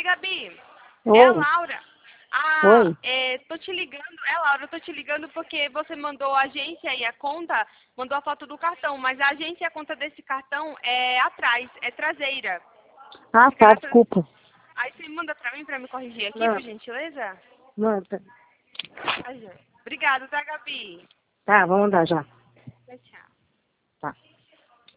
Gabi, Oi. é a Laura. Oi. Tô te ligando, Laura, eu tô te ligando porque você mandou a agência e a conta, mandou a foto do cartão, mas a agência e a conta desse cartão é atrás, é traseira. Ah, Fica tá, na desculpa. Aí você manda pra me corrigir aqui, por Manda. gentileza? Manda. Obrigada, tá, Gabi? Tá, vamos andar já. Tchau, tchau. Tá.